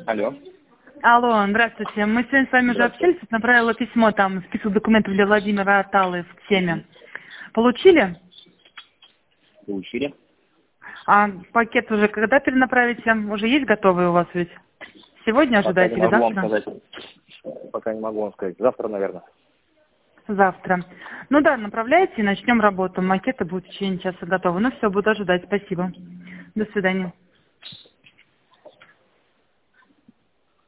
Алло. Алло, здравствуйте. Мы сегодня с вами уже общались, направила письмо, там, список документов для Владимира Аталы в теме. Получили? Получили? А пакет уже когда перенаправите? Уже есть готовый у вас ведь? Сегодня Пока ожидаете не или могу вам завтра? сказать. Пока не могу вам сказать. Завтра, наверное. Завтра. Ну да, направляйте и начнем работу. Макеты будут в течение часа готовы. Ну все, буду ожидать. Спасибо. До свидания.